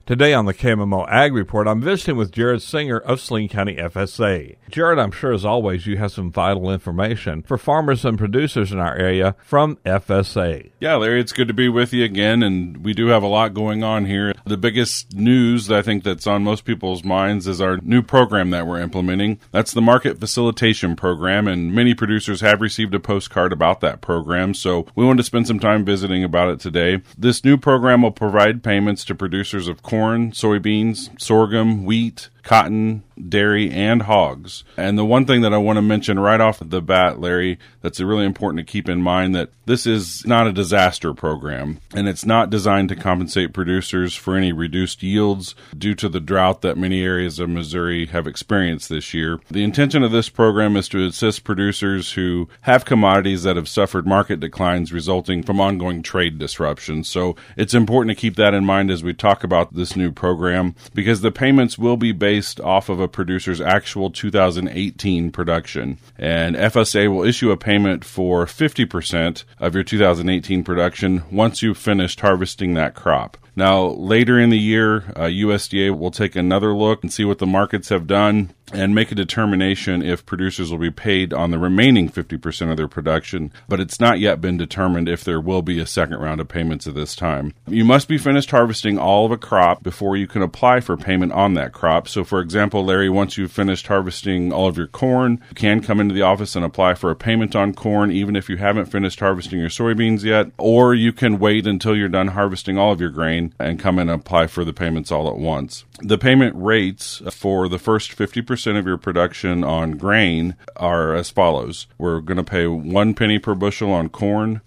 Today on the KMMO Ag Report, I'm visiting with Jared Singer of Saline County FSA. Jared, I'm sure as always you have some vital information for farmers and producers in our area from FSA. Yeah, Larry, it's good to be with you again, and we do have a lot going on here. The biggest news that I think that's on most people's minds is our new program that we're implementing. That's the Market Facilitation Program, and many producers have received a postcard about that program, so we wanted to spend some time visiting about it today. This new program will provide payments to producers of corn, soybeans, sorghum, wheat, cotton, dairy, and hogs. And the one thing that I want to mention right off the bat, Larry, that's really important to keep in mind that this is not a disaster program, and it's not designed to compensate producers for any reduced yields due to the drought that many areas of Missouri have experienced this year. The intention of this program is to assist producers who have commodities that have suffered market declines resulting from ongoing trade disruptions. So it's important to keep that in mind as we talk about this new program, because the payments will be based off of a producer's actual 2018 production. And FSA will issue a payment for 50% of your 2018 production once you've finished harvesting that crop. Now, later in the year, USDA will take another look and see what the markets have done and make a determination if producers will be paid on the remaining 50% of their production, but it's not yet been determined if there will be a second round of payments at this time. You must be finished harvesting all of a crop before you can apply for payment on that crop. So, for example, Larry, once you've finished harvesting all of your corn, you can come into the office and apply for a payment on corn, even if you haven't finished harvesting your soybeans yet, or you can wait until you're done harvesting all of your grain and come in and apply for the payments all at once. The payment rates for the first 50% of your production on grain are as follows. We're going to pay 1 penny per bushel on corn,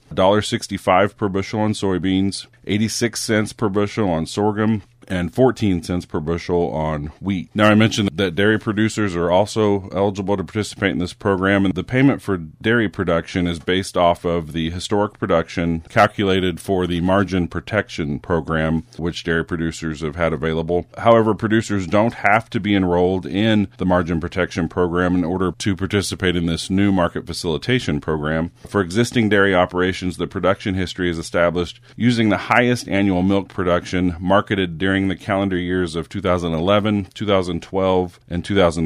$1.65 per bushel on soybeans, 86 cents per bushel on sorghum, and 14 cents per bushel on wheat. Now, I mentioned that dairy producers are also eligible to participate in this program, and the payment for dairy production is based off of the historic production calculated for the margin protection program, which dairy producers have had available. However, producers don't have to be enrolled in the margin protection program in order to participate in this new market facilitation program. For existing dairy operations, the production history is established using the highest annual milk production marketed during the calendar years of 2011, 2012, and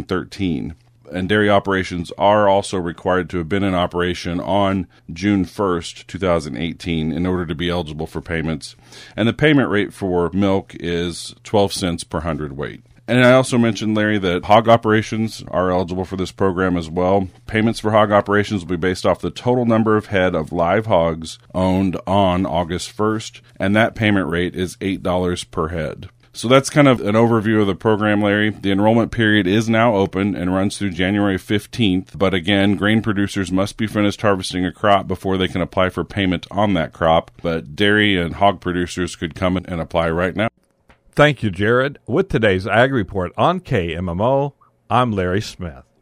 2013. And dairy operations are also required to have been in operation on June 1st, 2018 in order to be eligible for payments. And the payment rate for milk is 12 cents per hundredweight. And I also mentioned, Larry, that hog operations are eligible for this program as well. Payments for hog operations will be based off the total number of head of live hogs owned on August 1st, and that payment rate is $8 per head. So that's kind of an overview of the program, Larry. The enrollment period is now open and runs through January 15th. But again, grain producers must be finished harvesting a crop before they can apply for payment on that crop. But dairy and hog producers could come and apply right now. Thank you, Jared. With today's Ag Report on KMMO, I'm Larry Smith.